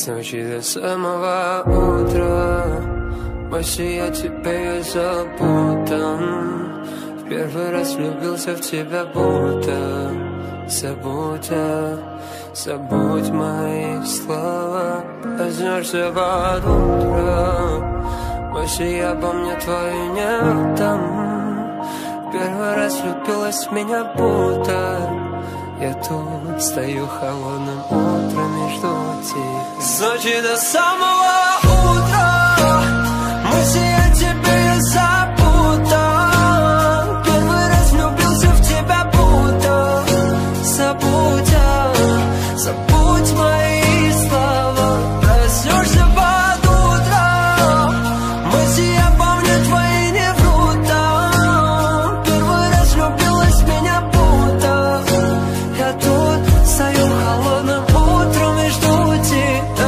С ночи до самого утра Вообще я теперь запутан. В первый раз влюбился в тебя будто. Забудь мои слова. Проснешься под утро. Вообще я помню твою не отдам. В первый раз влюбилась в меня будто. Я тут стою холодным утром и жду тебя. С ночи до самого утра мысли о тебе запутан. Первый раз влюбился в тебя будто. Забудь мои слова. Проснешься под утро. Мысли я помню твои не врут. Первый раз влюбилась в меня будто. Я тут стою холодным утром и жду тебя.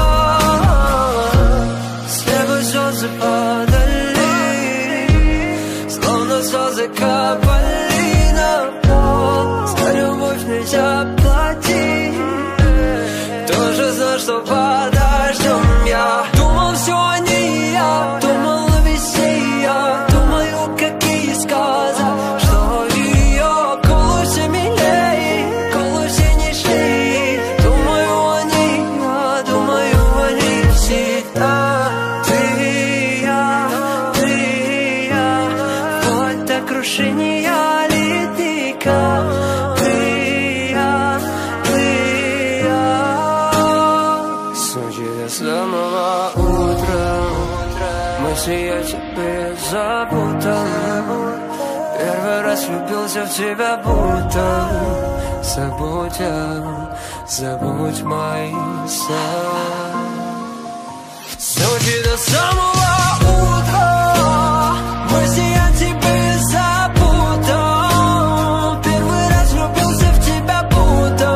С неба слезы падали, словно слезы капали на пол. За любовь нельзя платить. Тоже знал, что подождем. Я думал, все не я, думал о весне я. Думаю, какие сказал, что ее колосе милей, колосе нежней. Думаю о ней, я думаю о ней всегда. Ты и я, вот до крушения ледника. Ты и я. С ночи до самого утра мысли о тебе запутан. Первый раз влюбился в тебя будто. Забудь мои слова. С ночи до самого утра мысли о тебе запутан. Первый раз влюбился в тебя будто.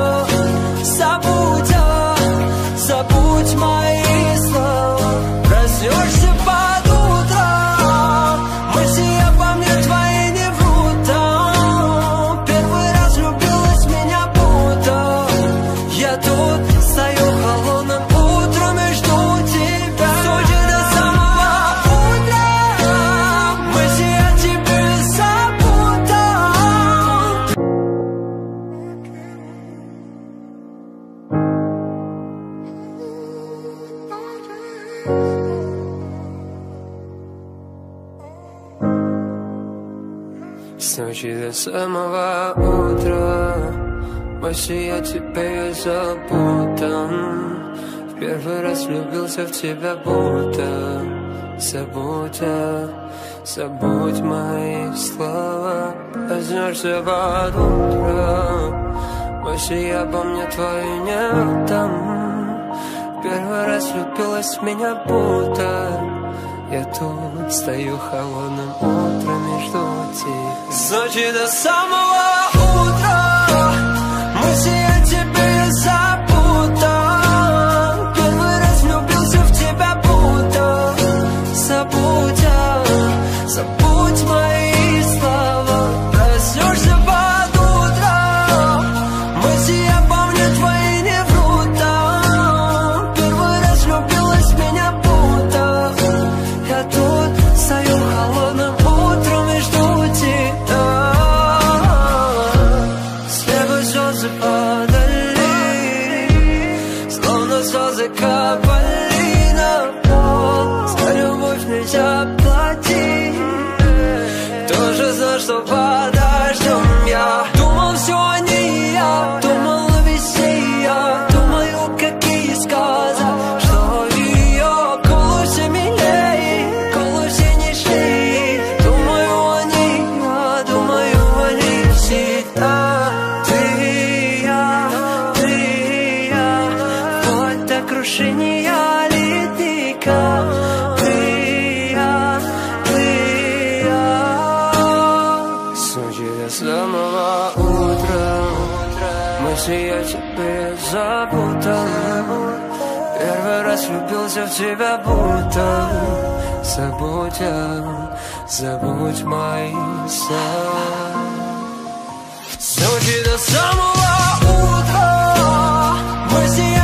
Забудь мои слова. Проснешься под утро. Мысли я помню твои не врут. Первый раз влюбилась в меня будто. Я тут стою холодным утром и жду тебя. С ночи до самого утра мысли о тебе запутан. С ночи до самого утра вообще я теперь запутан. В первый раз влюбился в тебя будто. Забудь мои слова. Проснешься под утро. Вообще я помню твою не отдам. Первый раз влюбилась в меня будто. Я тут стою холодным утром и жду тебя. С ночи до самого утра мысли о тебе запутан. Первый раз влюбился в тебя будто. Забудь мои слова. Проснешься под утро. Мысли я помню твои не врут. Первый раз влюбилась в меня будто. Я тут стою холодным утром и жду тебя. С неба слезы падали, словно слезы капали на пол. За любовь нельзя платить. Тоже знал, что подождем. Я думал, все не я, думал о весне я. Думаю, какие сказал, что ее колосе милей, колосе нежней. Думаю о ней, я думаю о ней всегда. Ты и я, вот до крушения ледника. Ты и я. С ночи до самого утра мысли о тебе запутан. Первый раз влюбился в тебя будто. Забудь мои слова. С ночи до самого утра мысли